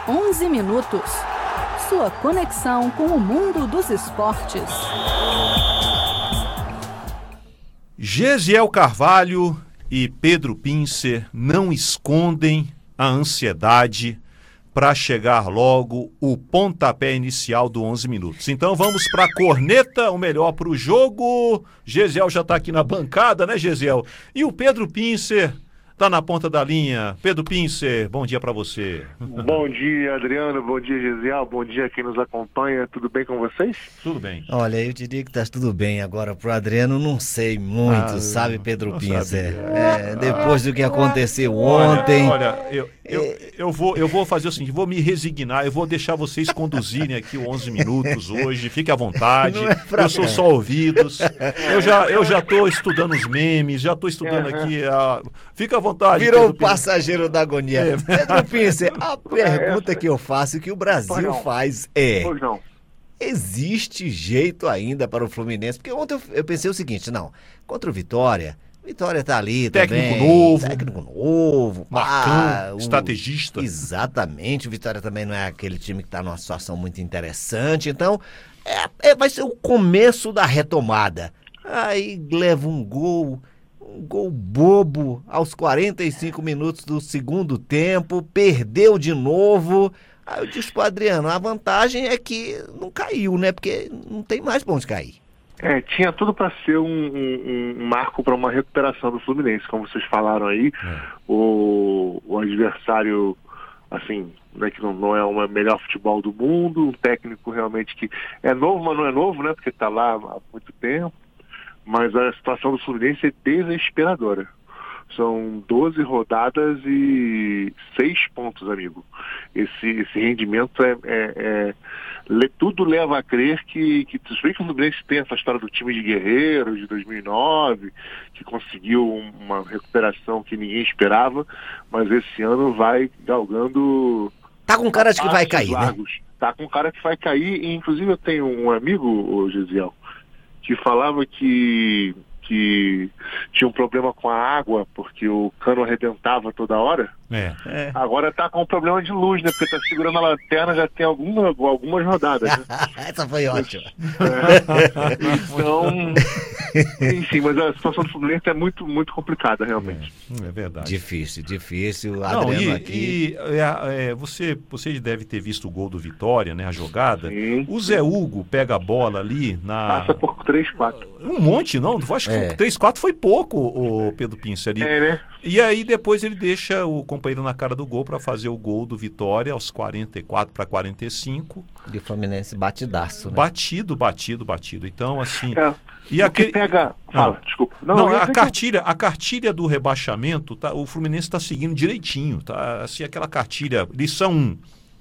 11 minutos. Sua conexão com o mundo dos esportes. Gesiel Carvalho e Pedro Pincer não escondem a ansiedade para chegar logo o pontapé inicial do 11 minutos. Então vamos para a corneta, o melhor para o jogo. Gesiel já está aqui na bancada, né, Gesiel? E o Pedro Pincer está na ponta da linha. Pedro Pincer, bom dia para você. Bom dia, Adriano. Bom dia, Gesiel. Bom dia a quem nos acompanha. Tudo bem com vocês? Tudo bem. Olha, eu diria que está tudo bem. Agora, pro Adriano, não sei muito, sabe, Pedro Pincer? Depois do que aconteceu ontem... Olha, eu vou fazer o seguinte, vou me resignar, eu vou deixar vocês conduzirem aqui o 11 minutos hoje, fique à vontade, eu sou só ouvidos, eu já estou estudando os memes, já estou estudando aqui, fica à vontade. Virou o passageiro da agonia. Pedro Pincer, a pergunta que eu faço, que o Brasil faz Pois não. Existe jeito ainda para o Fluminense? Porque ontem eu pensei o seguinte, contra o Vitória tá ali técnico também. Novo. Técnico novo. Marcão, estrategista. Exatamente. O Vitória também não é aquele time que está numa situação muito interessante. Então, vai ser o começo da retomada. Aí leva um gol bobo aos 45 minutos do segundo tempo, perdeu de novo. Aí eu disse pro Adriano, a vantagem é que não caiu, né? Porque não tem mais pra onde cair. Tinha tudo para ser um marco para uma recuperação do Fluminense, como vocês falaram aí. O adversário, assim, que não é o melhor futebol do mundo, um técnico realmente que é novo, mas não é novo, né? Porque está lá há muito tempo. Mas a situação do Fluminense é desesperadora. São 12 rodadas e 6 pontos, amigo. Esse rendimento tudo leva a crer que se bem que o Fluminense tem essa história do time de guerreiros de 2009, que conseguiu uma recuperação que ninguém esperava, mas esse ano vai galgando... Tá com cara de que vai cair, largos, né? Tá com cara que vai cair, e inclusive eu tenho um amigo, o Gesiel, que falava que tinha um problema com a água, porque o cano arrebentava toda hora. Agora tá com um problema de luz, né? Porque tá segurando a lanterna já tem algumas rodadas, né? Essa foi ótima. Então, enfim, mas a situação do Fluminense é muito, muito complicada, realmente. É verdade. Difícil. Adriano aqui... Você deve ter visto o gol do Vitória, né? A jogada. Sim. O Zé Hugo pega a bola ali passa por 3, 4. Um monte, não? Acho que 3, 4 foi pouco, o Pedro Pincer ali. Né? E aí depois ele deixa o companheiro na cara do gol para fazer o gol do Vitória aos 44 para 45. E o Fluminense batidaço, né? Batido. Então, assim... E aquele... pega... Fala, desculpa. A cartilha do rebaixamento, o Fluminense está seguindo direitinho, tá? Assim, aquela cartilha, lição 1.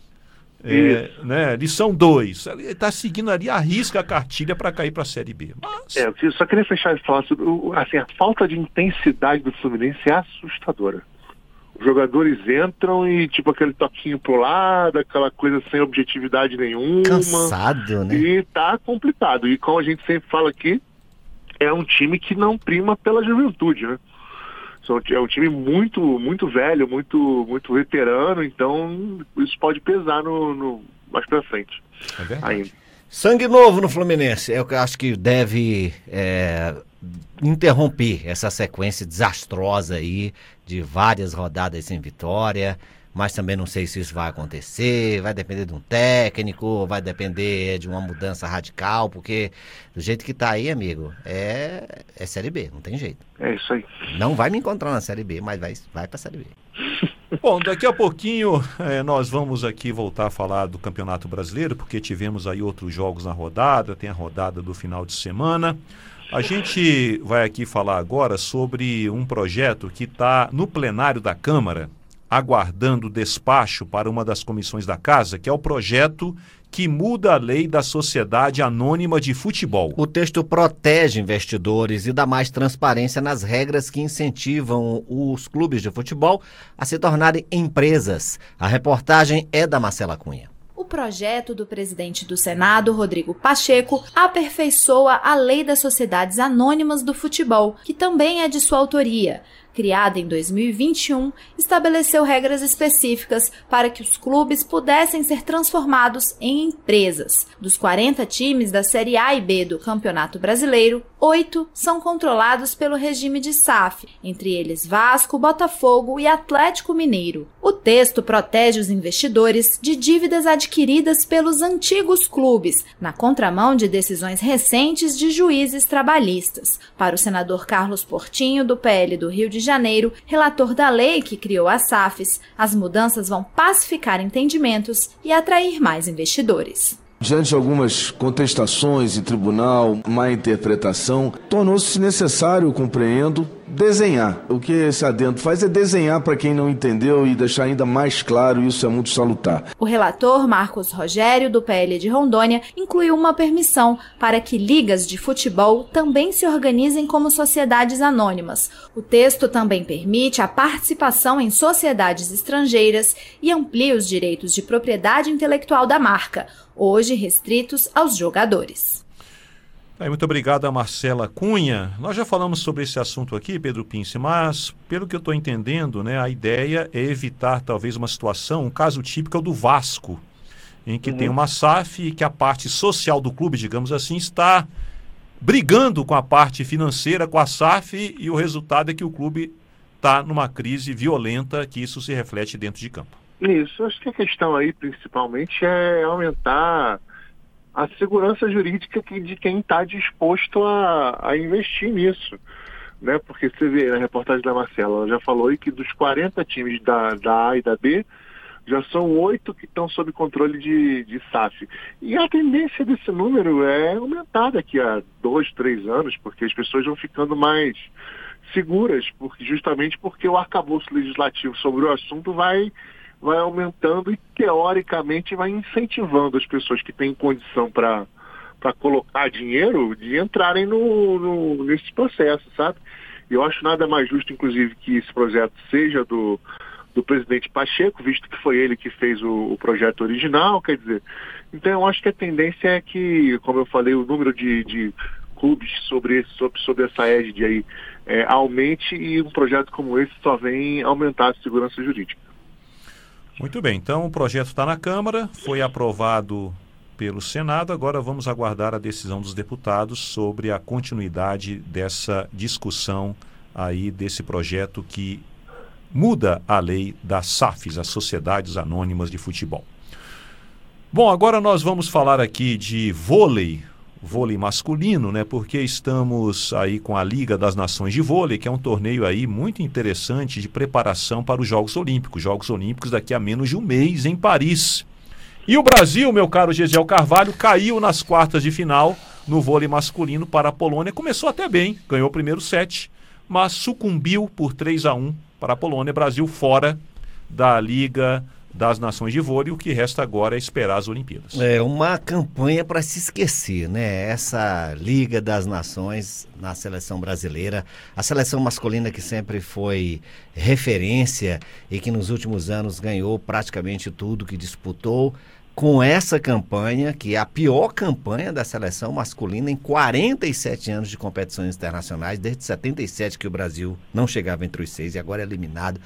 Lição 2, ele está seguindo ali, arrisca a cartilha para cair para a Série B. Eu só queria fechar e falar sobre a falta de intensidade do Fluminense é assustadora. Os jogadores entram e aquele toquinho pro lado, aquela coisa sem objetividade nenhuma. Cansado, né? E tá complicado. E como a gente sempre fala aqui, é um time que não prima pela juventude, né? É um time muito, muito velho, muito, muito veterano, então isso pode pesar mais pra frente. É verdade. Ainda. Sangue novo no Fluminense, é o que eu acho que deve interromper essa sequência desastrosa aí de várias rodadas sem vitória, mas também não sei se isso vai acontecer, vai depender de um técnico, vai depender de uma mudança radical, porque do jeito que tá aí, amigo, é Série B, não tem jeito. É isso aí. Não vai me encontrar na Série B, mas vai pra Série B. Bom, daqui a pouquinho nós vamos aqui voltar a falar do Campeonato Brasileiro, porque tivemos aí outros jogos na rodada, tem a rodada do final de semana. A gente vai aqui falar agora sobre um projeto que está no plenário da Câmara, aguardando despacho para uma das comissões da Casa, que é o projeto que muda a lei da Sociedade Anônima de Futebol. O texto protege investidores e dá mais transparência nas regras que incentivam os clubes de futebol a se tornarem empresas. A reportagem é da Marcela Cunha. O projeto do presidente do Senado, Rodrigo Pacheco, aperfeiçoa a Lei das Sociedades Anônimas do Futebol, que também é de sua autoria. criada em 2021, estabeleceu regras específicas para que os clubes pudessem ser transformados em empresas. Dos 40 times da Série A e B do Campeonato Brasileiro, 8 são controlados pelo regime de SAF, entre eles Vasco, Botafogo e Atlético Mineiro. O texto protege os investidores de dívidas adquiridas pelos antigos clubes, na contramão de decisões recentes de juízes trabalhistas. Para o senador Carlos Portinho, do PL do Rio de Janeiro, relator da lei que criou as SAFs, as mudanças vão pacificar entendimentos e atrair mais investidores. Diante de algumas contestações em tribunal, má interpretação, tornou-se necessário, compreendo, desenhar. O que esse adendo faz é desenhar para quem não entendeu e deixar ainda mais claro, isso é muito salutar. O relator Marcos Rogério, do PL de Rondônia, incluiu uma permissão para que ligas de futebol também se organizem como sociedades anônimas. O texto também permite a participação em sociedades estrangeiras e amplia os direitos de propriedade intelectual da marca, hoje restritos aos jogadores. Muito obrigado a Marcela Cunha. Nós já falamos sobre esse assunto aqui, Pedro Pince, mas pelo que eu estou entendendo, né, a ideia é evitar talvez uma situação, um caso típico é o do Vasco, em que tem uma SAF e que a parte social do clube, digamos assim, está brigando com a parte financeira, com a SAF, e o resultado é que o clube está numa crise violenta, que isso se reflete dentro de campo. Isso, acho que a questão aí principalmente é aumentar a segurança jurídica de quem está disposto a investir nisso, né? Porque você vê na reportagem da Marcela, ela já falou aí que dos 40 times da A e da B, já são 8 que estão sob controle de SAF. E a tendência desse número é aumentar daqui a 2, 3 anos, porque as pessoas vão ficando mais seguras, justamente porque o arcabouço legislativo sobre o assunto vai aumentando e, teoricamente, vai incentivando as pessoas que têm condição para colocar dinheiro de entrarem nesse processo, sabe? Eu acho nada mais justo, inclusive, que esse projeto seja do presidente Pacheco, visto que foi ele que fez o projeto original, quer dizer. Então, eu acho que a tendência é que, como eu falei, o número de clubes sobre essa égide aí aumente, e um projeto como esse só vem aumentar a segurança jurídica. Muito bem, então o projeto está na Câmara, foi aprovado pelo Senado, agora vamos aguardar a decisão dos deputados sobre a continuidade dessa discussão aí desse projeto que muda a lei das SAFs, as Sociedades Anônimas de Futebol. Bom, agora nós vamos falar aqui de vôlei masculino, né? Porque estamos aí com a Liga das Nações de Vôlei, que é um torneio aí muito interessante de preparação para os Jogos Olímpicos daqui a menos de um mês em Paris. E o Brasil, meu caro Gesiel Carvalho, caiu nas quartas de final no vôlei masculino para a Polônia. Começou até bem, ganhou o primeiro set, mas sucumbiu por 3-1 para a Polônia. Brasil fora da Liga das Nações de Vôlei, o que resta agora é esperar as Olimpíadas. É uma campanha para se esquecer, né? Essa Liga das Nações na seleção brasileira, a seleção masculina que sempre foi referência e que nos últimos anos ganhou praticamente tudo que disputou, com essa campanha, que é a pior campanha da seleção masculina em 47 anos de competições internacionais, desde 77 que o Brasil não chegava entre os 6 e agora é eliminado.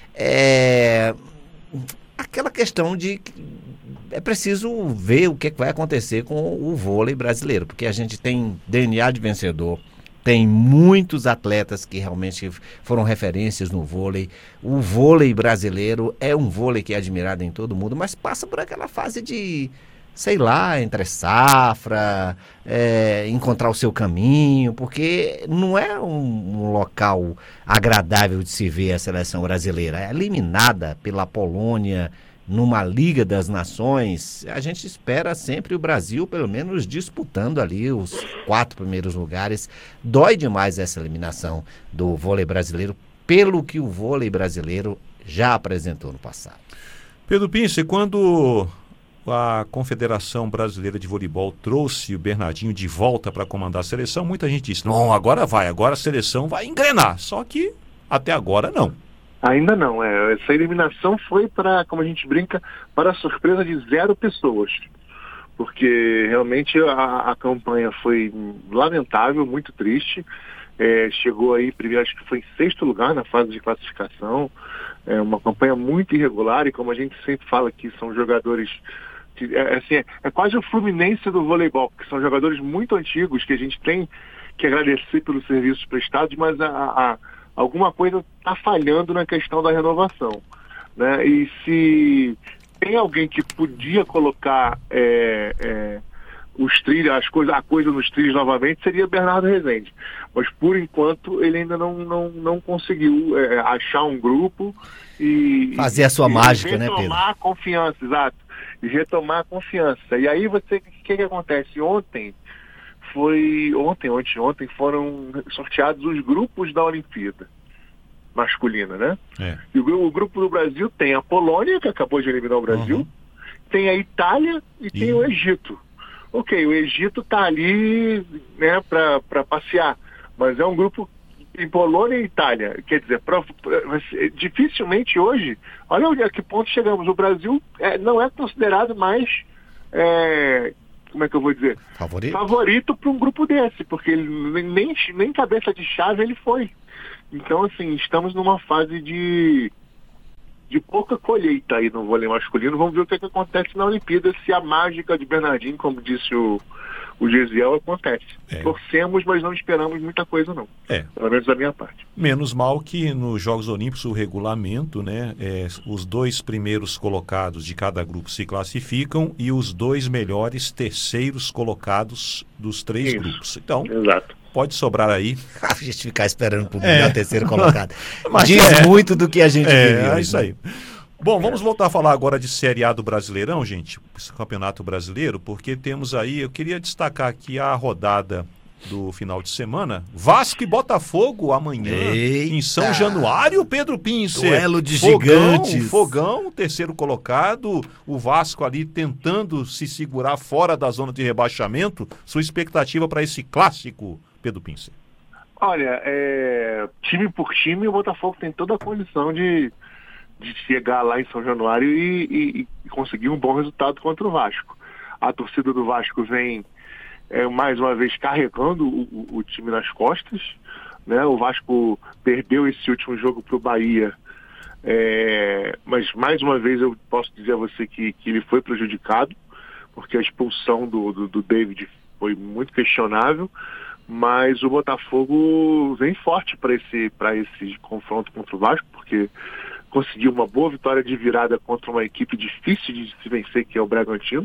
Aquela questão de é preciso ver o que vai acontecer com o vôlei brasileiro, porque a gente tem DNA de vencedor, tem muitos atletas que realmente foram referências no vôlei. O vôlei brasileiro é um vôlei que é admirado em todo mundo, mas passa por aquela fase de, sei lá, entre safra, encontrar o seu caminho, porque não é um local agradável de se ver a seleção brasileira. É eliminada pela Polônia numa Liga das Nações. A gente espera sempre o Brasil, pelo menos, disputando ali os 4 primeiros lugares. Dói demais essa eliminação do vôlei brasileiro, pelo que o vôlei brasileiro já apresentou no passado. Pedro Pince, quando a Confederação Brasileira de Voleibol trouxe o Bernardinho de volta para comandar a seleção, muita gente disse, não, agora a seleção vai engrenar. Só que até agora não. Ainda não. Essa eliminação foi para, como a gente brinca, para a surpresa de 0 pessoas. Porque realmente a campanha foi lamentável, muito triste. chegou aí, primeiro, acho que foi em 6º lugar na fase de classificação. Uma campanha muito irregular, e como a gente sempre fala aqui, são jogadores que, é quase o Fluminense do voleibol, porque são jogadores muito antigos que a gente tem que agradecer pelos serviços prestados, mas alguma coisa está falhando na questão da renovação, né? E se tem alguém que podia colocar os trilhos, a coisa nos trilhos novamente, seria Bernardo Rezende. Mas por enquanto ele ainda não conseguiu achar um grupo e fazer a sua mágica, né, Pedro? Retomar a confiança, exato. E retomar a confiança. E aí o que acontece? Ontem foram sorteados os grupos da Olimpíada masculina, né? E o grupo do Brasil tem a Polônia, que acabou de eliminar o Brasil, tem a Itália e tem o Egito. Ok, o Egito está ali, né, para passear, mas é um grupo em Polônia e Itália. Quer dizer, dificilmente hoje, olha a que ponto chegamos. O Brasil não é considerado mais, como é que eu vou dizer? Favorito para um grupo desse, porque ele nem cabeça de chave ele foi. Então, assim, estamos numa fase de pouca colheita aí no vôlei masculino. Vamos ver o que acontece na Olimpíada, se a mágica de Bernardinho, como disse o Gesiel, acontece. Torcemos, mas não esperamos muita coisa, não. Pelo menos da minha parte. Menos mal que nos Jogos Olímpicos o regulamento, né, os 2 primeiros colocados de cada grupo se classificam e os 2 melhores terceiros colocados dos 3 grupos. Então, exato. Pode sobrar aí. A gente ficar esperando pro melhor terceiro colocado. Mas diz muito do que a gente vive. É isso aí. Bom, vamos voltar a falar agora de Série A do Brasileirão, gente, esse Campeonato Brasileiro, porque temos aí, eu queria destacar aqui a rodada do final de semana, Vasco e Botafogo amanhã, em São Januário, Pedro Pincer. Duelo de gigantes. Fogão, terceiro colocado, o Vasco ali tentando se segurar fora da zona de rebaixamento. Sua expectativa para esse clássico, Pedro Pincer? Olha, time por time, o Botafogo tem toda a condição de chegar lá em São Januário e conseguir um bom resultado contra o Vasco. A torcida do Vasco vem mais uma vez carregando o time nas costas, né? O Vasco perdeu esse último jogo para o Bahia, mas mais uma vez eu posso dizer a você que ele foi prejudicado, porque a expulsão do David foi muito questionável, mas o Botafogo vem forte para esse confronto contra o Vasco, porque conseguiu uma boa vitória de virada contra uma equipe difícil de se vencer, que é o Bragantino.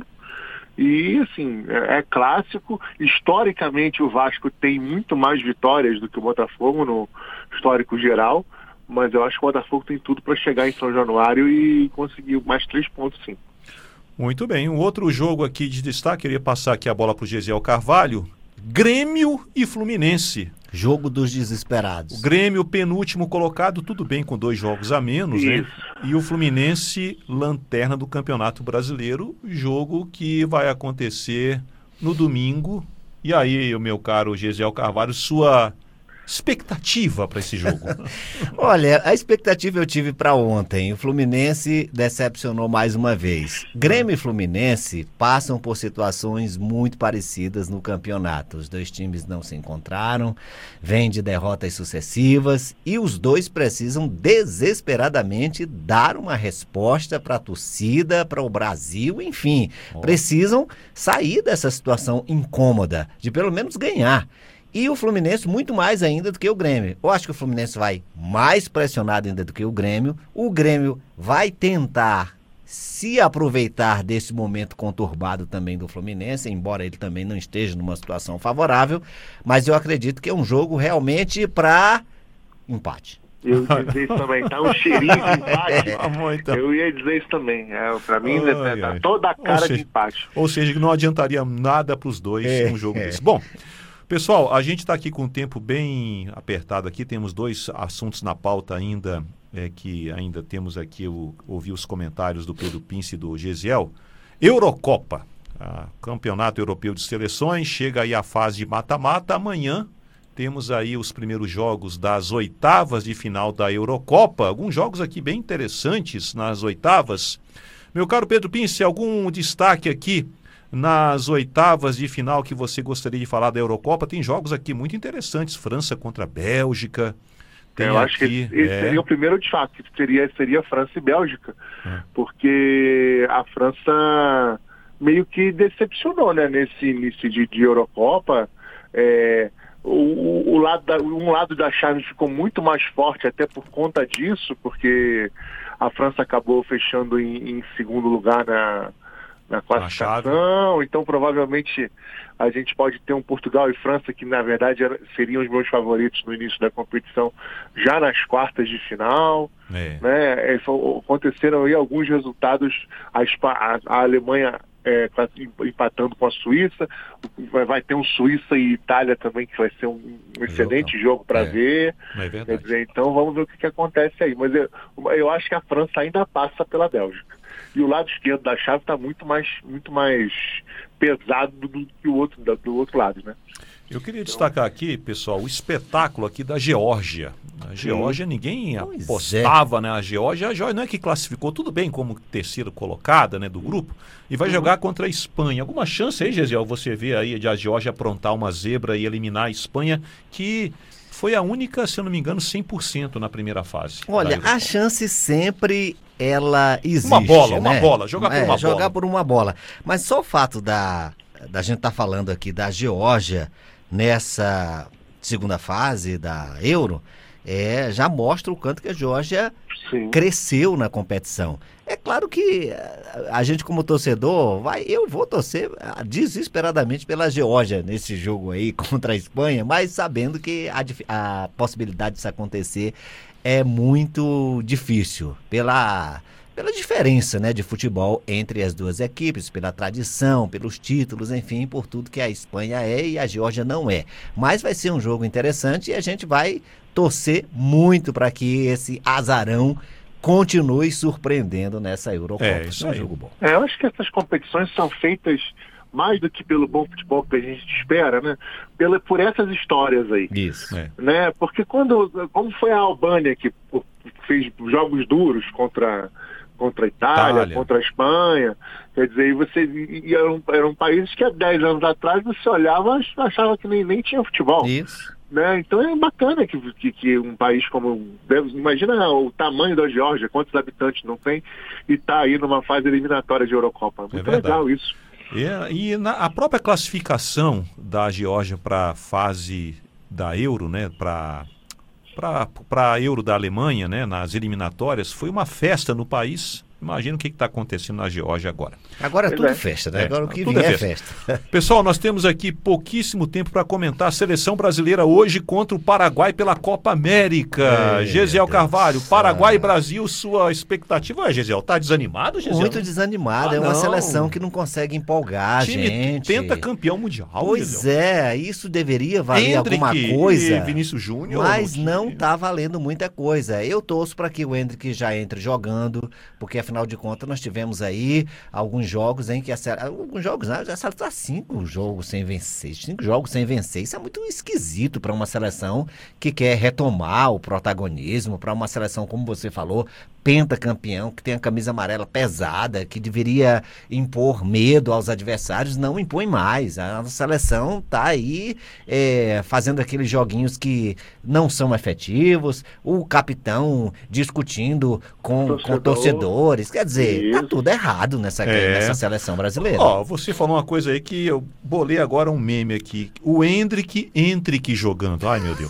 E, assim, é clássico. Historicamente, o Vasco tem muito mais vitórias do que o Botafogo no histórico geral, mas eu acho que o Botafogo tem tudo para chegar em São Januário e conseguir mais 3 pontos, sim. Muito bem. Um outro jogo aqui de destaque, queria passar aqui a bola para o Gesiel Carvalho. Grêmio e Fluminense. Jogo dos desesperados. O Grêmio, penúltimo colocado, tudo bem com 2 jogos a menos, né? E o Fluminense, lanterna do Campeonato Brasileiro, jogo que vai acontecer no domingo. E aí, meu caro Gesiel Carvalho, sua expectativa para esse jogo? Olha, a expectativa eu tive para ontem. O Fluminense decepcionou mais uma vez. Grêmio e Fluminense passam por situações muito parecidas no campeonato. Os 2 times não se encontraram, vêm de derrotas sucessivas e os 2 precisam desesperadamente dar uma resposta para a torcida, para o Brasil, enfim. Precisam sair dessa situação incômoda, de pelo menos ganhar. E o Fluminense muito mais ainda do que o Grêmio. Eu acho que o Fluminense vai mais pressionado ainda do que o Grêmio. O Grêmio vai tentar se aproveitar desse momento conturbado também do Fluminense, embora ele também não esteja numa situação favorável. Mas eu acredito que é um jogo realmente para empate. Eu ia dizer isso também, tá um cheirinho de empate. Eu ia dizer isso também. Para mim, tá toda a cara de empate. Ou seja, que não adiantaria nada para os 2 um jogo desse. Bom, pessoal, a gente está aqui com o tempo bem apertado aqui, temos 2 assuntos na pauta ainda, que ainda temos aqui, ouvir os comentários do Pedro Pince e do Gesiel. Eurocopa, Campeonato Europeu de Seleções, chega aí a fase de mata-mata. Amanhã temos aí os primeiros jogos das oitavas de final da Eurocopa, alguns jogos aqui bem interessantes nas oitavas. Meu caro Pedro Pince, algum destaque aqui nas oitavas de final que você gostaria de falar da Eurocopa, tem jogos aqui muito interessantes. França contra a Bélgica. Eu acho que esse seria o primeiro de fato, que seria França e Bélgica, porque a França meio que decepcionou, né, nesse início de Eurocopa. Um lado da chave ficou muito mais forte até por conta disso, porque a França acabou fechando em segundo lugar na classificação, então provavelmente a gente pode ter um Portugal e França que na verdade seriam os meus favoritos no início da competição, já nas quartas de final, né? Aconteceram aí alguns resultados, a Alemanha empatando com a Suíça, vai ter um Suíça e Itália também, que vai ser um excelente jogo para ver. Quer dizer, então vamos ver o que acontece aí, mas eu acho que a França ainda passa pela Bélgica. E o lado esquerdo da chave está muito mais pesado do que do outro lado, né? Eu queria destacar aqui, pessoal, o espetáculo aqui da Geórgia. A Geórgia, ninguém apostava, né? A Geórgia não é que classificou tudo bem como terceira colocada, né, do grupo, e vai jogar contra a Espanha. Alguma chance aí, Gesiel, você vê aí de a Geórgia aprontar uma zebra e eliminar a Espanha, que foi a única, se eu não me engano, 100% na primeira fase. Olha, a chance sempre ela existe, uma né? bola, jogar por uma bola. Jogar por uma bola. Mas só o fato da gente estar falando aqui da Geórgia nessa segunda fase da Euro, já mostra o quanto que a Geórgia cresceu na competição. É claro que a gente como torcedor, eu vou torcer desesperadamente pela Geórgia nesse jogo aí contra a Espanha, mas sabendo que a possibilidade disso acontecer é muito difícil, pela diferença, né, de futebol entre as duas equipes, pela tradição, pelos títulos, enfim, por tudo que a Espanha é e a Geórgia não é. Mas vai ser um jogo interessante e a gente vai torcer muito para que esse azarão continue surpreendendo nessa Eurocopa. Isso é um jogo bom. Eu acho que essas competições são feitas mais do que pelo bom futebol que a gente espera, né? Por essas histórias aí. Isso. Né? Porque como foi a Albânia que fez jogos duros contra a Itália, contra a Espanha, quer dizer, eram países que há 10 anos atrás você olhava e achava que nem tinha futebol. Isso. Né? Então é bacana que um país como... Imagina o tamanho da Geórgia, quantos habitantes não tem, e está aí numa fase eliminatória de Eurocopa. Muito legal isso. E a própria classificação da Geórgia para a fase da Euro, né, para a Euro da Alemanha, né, nas eliminatórias, foi uma festa no país. Imagina o que está acontecendo na Geórgia agora. Agora é tudo festa, né? Agora o que vier é festa. Pessoal, nós temos aqui pouquíssimo tempo para comentar a seleção brasileira hoje contra o Paraguai pela Copa América. Gesiel Carvalho, Paraguai e Brasil, sua expectativa? Gesiel, tá desanimado, Gesiel? Muito desanimado, é uma seleção que não consegue empolgar a gente. Pentacampeão mundial, Pois Gesiel. Isso deveria valer alguma coisa. Vinícius Júnior. Mas não tá valendo muita coisa. Eu torço para que o Endrick já entre jogando, porque afinal de contas nós tivemos aí alguns jogos em que a seleção está 5 jogos sem vencer. 5 jogos sem vencer. Isso é muito esquisito para uma seleção que quer retomar o protagonismo, para uma seleção, como você falou, pentacampeão, que tem a camisa amarela pesada, que deveria impor medo aos adversários, não impõe mais. A nossa seleção está aí fazendo aqueles joguinhos que não são efetivos, o capitão discutindo com torcedores. Quer dizer, tá tudo errado nessa seleção brasileira. Você falou uma coisa aí que eu bolei agora um meme aqui. O Endrick jogando. Ai, meu Deus.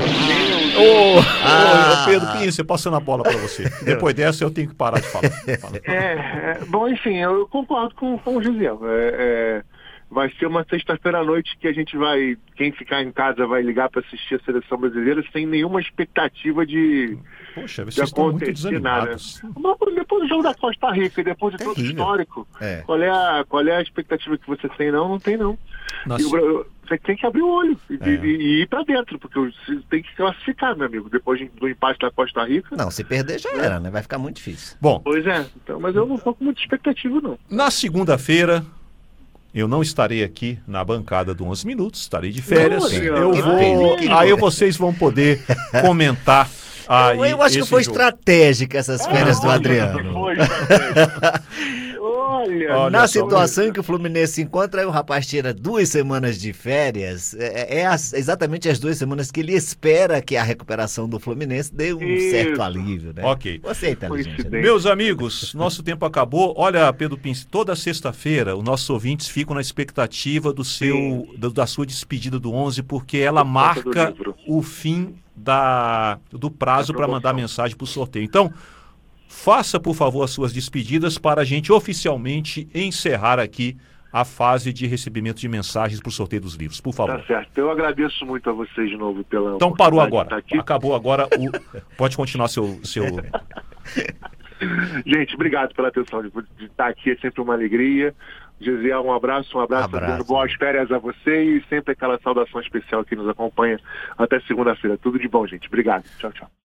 Pedro Pinho, passando a bola para você. Depois dessa eu tenho que parar de falar. Bom, enfim, eu concordo com o Gesiel. Vai ser uma sexta-feira à noite que a gente quem ficar em casa vai ligar para assistir a seleção brasileira sem nenhuma expectativa de acontecer nada. Depois do jogo da Costa Rica e depois de todo o histórico, qual é a expectativa que você tem? Não tem não. Você tem que abrir o olho e ir para dentro, porque você tem que classificar, meu amigo, depois do empate da Costa Rica. Não, se perder já era, né? Vai ficar muito difícil. Bom. Pois então, mas eu não estou com muita expectativa, não. Na segunda-feira, eu não estarei aqui na bancada do 11 Minutos, estarei de férias. Aí vocês vão poder comentar. Eu acho que foi estratégica essas férias do Adriano. Olha Na só, situação em que o Fluminense se encontra, aí o rapaz tira 2 semanas de férias, exatamente as 2 semanas que ele espera que a recuperação do Fluminense dê um certo alívio, né? Ok. Você é inteligente, né? Meus amigos, nosso tempo acabou. Olha, Pedro Pince, toda sexta-feira os nossos ouvintes ficam na expectativa da sua despedida do 11, porque ela marca o fim do prazo para mandar mensagem para o sorteio. Então, faça, por favor, as suas despedidas para a gente oficialmente encerrar aqui a fase de recebimento de mensagens para o sorteio dos livros, por favor. Tá certo. Eu agradeço muito a vocês de novo pela Então parou agora. de estar aqui. Acabou agora. Pode continuar seu... Gente, obrigado pela atenção de estar aqui. É sempre uma alegria. Gesiel, um abraço. Dando boas férias a você e sempre aquela saudação especial que nos acompanha até segunda-feira. Tudo de bom, gente. Obrigado. Tchau, tchau.